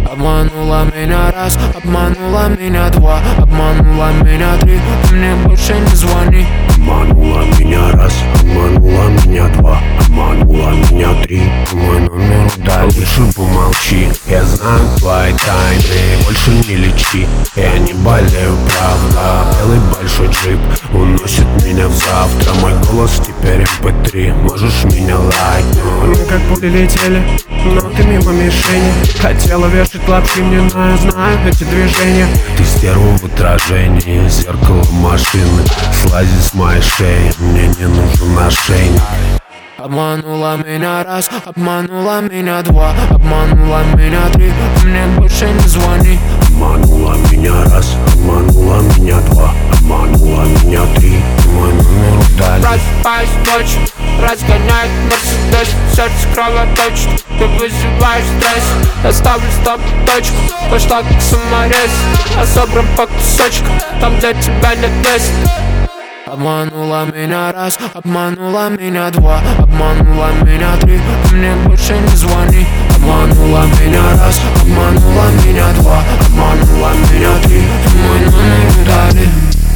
Обманула меня раз, обманула меня два, обманула меня три, мне больше не звони. Обманула меня раз, обманула меня два, обманула меня три, мой номер удали. Лучше помолчи, я знаю твои тайны, больше не лечи. Я не болею, правда, белый большой джип уносит меня в завтра. Мой голос теперь MP3, можешь меня лайкнуть. Мы как пули летели, но ты мимо мишени. Хотела вешать лапки мне, но я знаю эти движения. Ты стерва в отражении, зеркало машины. Слази с моей шеи, мне не нужен ошейник. Обманула меня раз, обманула меня два, обманула меня три, мне больше не звони. Обманула меня раз, обманула меня два, обманула меня три, мой номер удали. Просыпаюсь ночью, разгоняет Мерседес, сердце кровоточит, ты вызываешь стресс. Я ставлю стоп точку, пошла как саморез, я собран по кусочкам, там для тебя нет места. Обманула меня раз, обманула меня два, обманула меня три, мне больше не звони. Обманула меня раз, обманула меня два, обманула меня три, мой номер удали.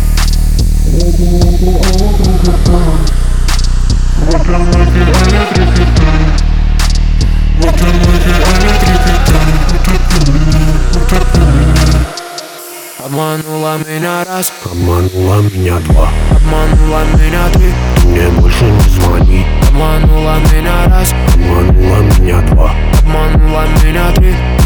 Обманула меня раз, Обманула меня два, обманула меня три, мне больше не звони. обманула меня раз, Обманула меня два, обманула меня три.